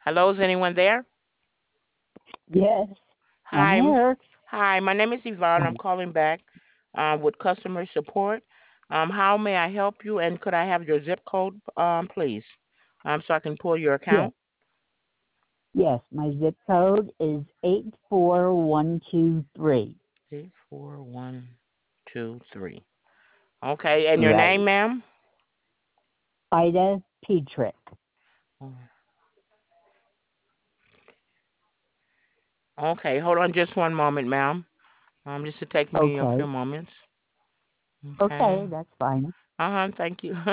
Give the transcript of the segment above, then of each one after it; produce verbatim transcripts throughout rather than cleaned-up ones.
Hello, is anyone there? Yes, I'm Hi, m- here. hi. My name is Yvonne. I'm Um, calling back uh, with customer support. Um, how may I help you? And could I have your zip code, um, please, um, so I can pull your yes, account? yes. My zip code is eight four one two three. Eight four one two three. Okay, and your Right. name, ma'am? Ida Petrick. Okay, hold on just one moment, ma'am. Um, just to take me a few Okay. moments. Okay. Okay, that's fine. Uh huh. Thank you.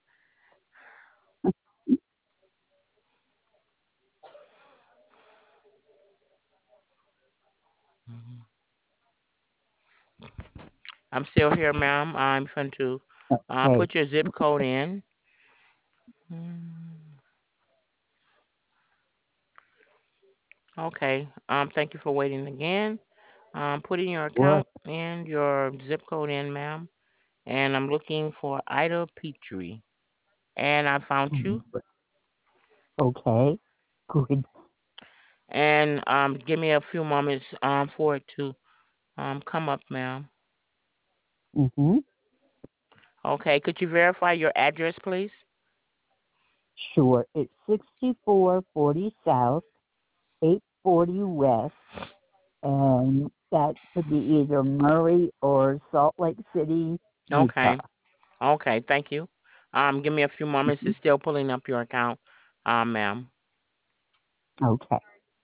I'm still here, ma'am. I'm going to uh, Okay. put your zip code in. Mm, Okay. Um, thank you for waiting again. Um, putting your What? account and your zip code in, ma'am. And I'm looking for Ida Petrie. And I found you. Okay. Good. And um, give me a few moments um for it to um come up, ma'am. Mm-hmm. Okay. Could you verify your address, please? Sure. It's sixty-four forty South, eight forty West, and that could be either Murray or Salt Lake City, Utah. Okay. Okay. Thank you. Um, give me a few moments. Mhm. It's still pulling up your account, um, ma'am. Okay.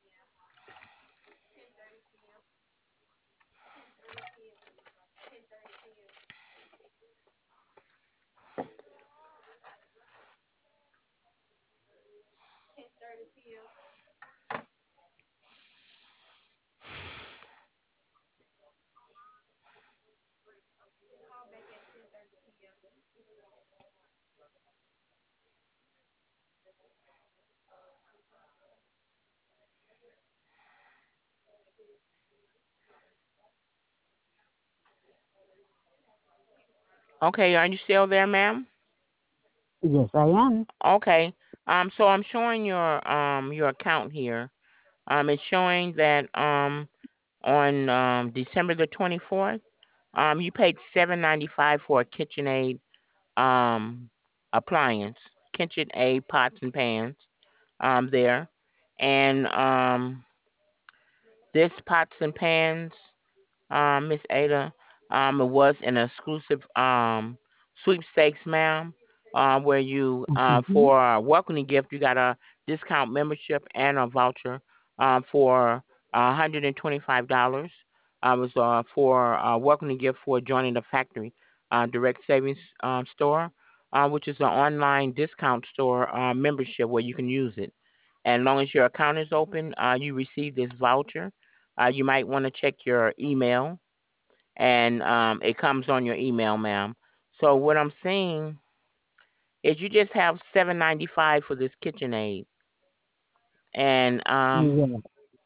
Okay. Are you still there, ma'am? Yes, I am. Okay. Um, so I'm showing your um your account here. Um, it's showing that um on um December the twenty-fourth, um you paid seven ninety-five for a KitchenAid um appliance, KitchenAid pots and pans um there, and um this pots and pans, um Miss Ada, um it was an exclusive um sweepstakes, ma'am, um where you uh Mm-hmm. for a welcoming gift you got a discount membership and a voucher um for one hundred twenty-five dollars. Um, it was uh, for a welcoming gift for joining the factory uh, direct savings um, store, uh, which is an online discount store uh, membership where you can use it. And as long as your account is open, uh, you receive this voucher. Uh, you might want to check your email, and um, it comes on your email, ma'am. So what I'm saying is, you just have seven ninety five for this KitchenAid, and um, Yeah.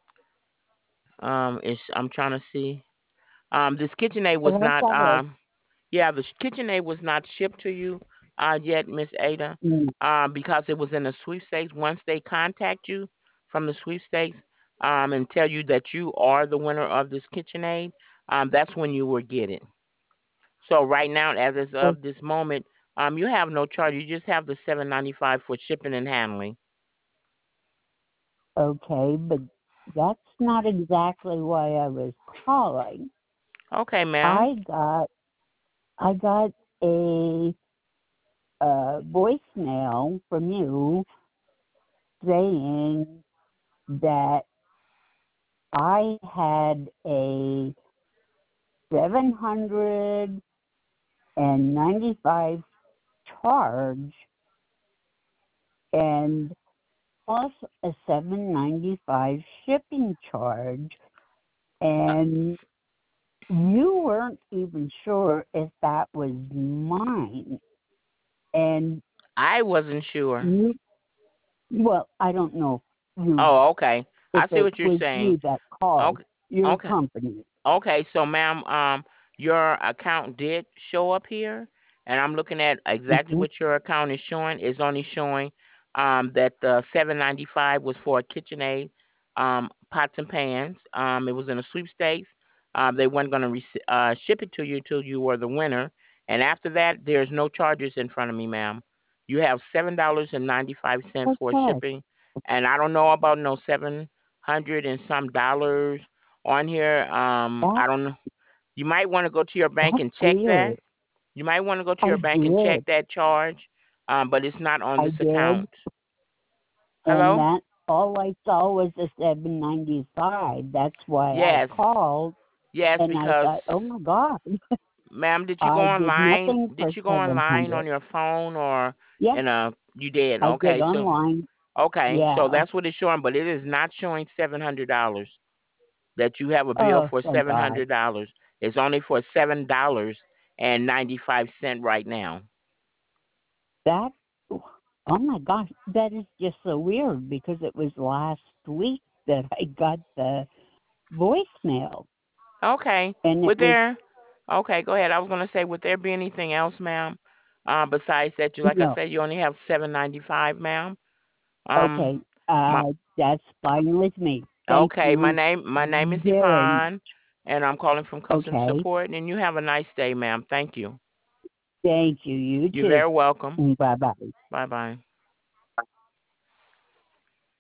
um, it's I'm trying to see. Um, this KitchenAid was And I not thought it. um, yeah, the KitchenAid was not shipped to you uh yet, Miss Ada, Mm, um, because it was in the sweepstakes. Once they contact you from the sweepstakes, um, and tell you that you are the winner of this KitchenAid, um, that's when you will get it. So right now, as is o- of this moment, um, you have no charge. You just have the seven ninety five for shipping and handling. okay, but that's not exactly why I was calling. Okay, ma'am. I got I got a uh, voicemail from you saying that I had a seven hundred and ninety five charge and plus a seven ninety five shipping charge, and you weren't even sure if that was mine. And I wasn't sure. you, well, I don't know if you, Oh, okay. if I see it what you're was saying. you that called Okay, your okay, company. okay. So, ma'am, um, your account did show up here, and I'm looking at exactly Hmm. what your account is showing. It's only showing Um, that uh, seven ninety five was for a KitchenAid um, pots and pans. Um, it was in a sweepstakes. Um, they weren't going to re- uh, ship it to you till you were the winner, and after that, there's no charges in front of me, ma'am. You have seven dollars and ninety five cents for Okay. shipping, and I don't know about no seven hundred and some dollars on here. Um, That I don't know. You might want to go to your bank that's and check that. weird. You might want to go to I your bank and check did. that charge, um, but it's not on I this did. account. And Hello? that all I saw was the seven ninety five. That's why I Yes, called yes, and I because, thought, oh my God, ma'am, did you go I did online? nothing Did for you go seven online on hundred. your phone or Yes, in a? You did. I did Okay, so online. okay, so Yeah. that's what it's showing, but it is not showing seven hundred dollars that you have a bill Oh, for thank seven God. hundred dollars. It's only for seven dollars and ninety five cent right now. That, oh my gosh, that is just so weird because it was last week that I got the voicemail, Okay, and it would was there? Okay, go ahead. I was gonna say, would there be anything else, ma'am? Uh, besides that, you like I no. said, you only have seven ninety five, ma'am. Um, Okay, my uh, that's fine with me. Thank okay, my you name my name is very much. Yvonne, and I'm calling from customer Okay, support. And you have a nice day, ma'am. Thank you. thank you. You You're too. very welcome. Bye bye. Bye bye.